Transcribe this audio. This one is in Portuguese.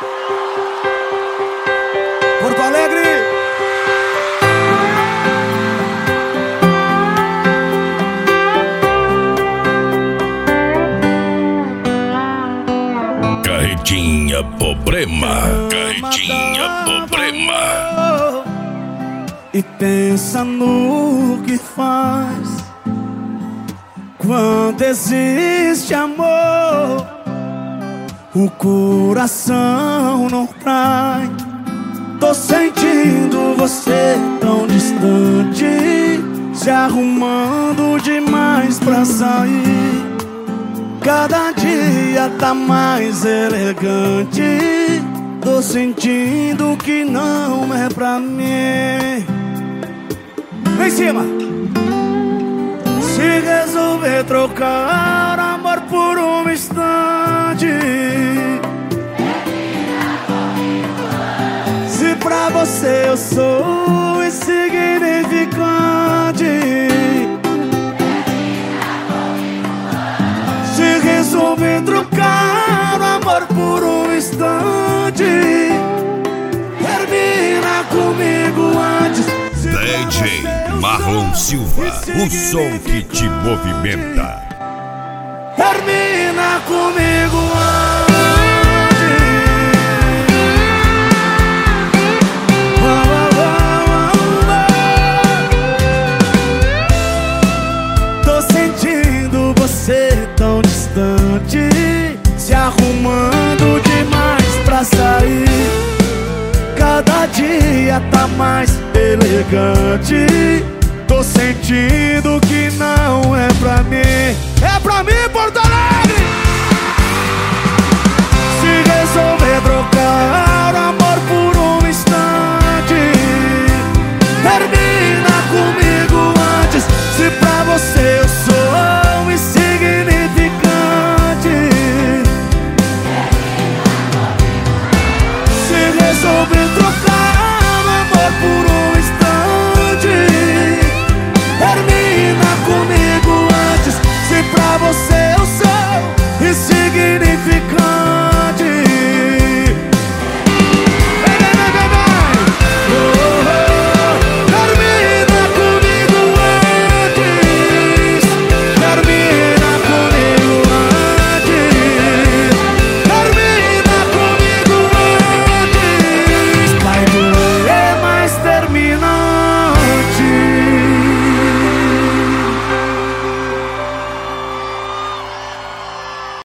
Porto Alegre. Carretinha Problema, Carretinha Problema. E pensa no que faz quando existe amor. O coração não trai. Tô sentindo você tão distante, se arrumando demais pra sair. Cada dia tá mais elegante. Tô sentindo que não é pra mim. Vem em cima. Se resolver trocar amor por um instante, se pra você eu sou insignificante, se resolver trocar amor por um instante, termina comigo antes. DJ Marlon Silva, o som que te movimenta. Termina comigo antes. Tô sentindo você tão distante, se arrumando demais pra sair. Cada dia tá mais elegante.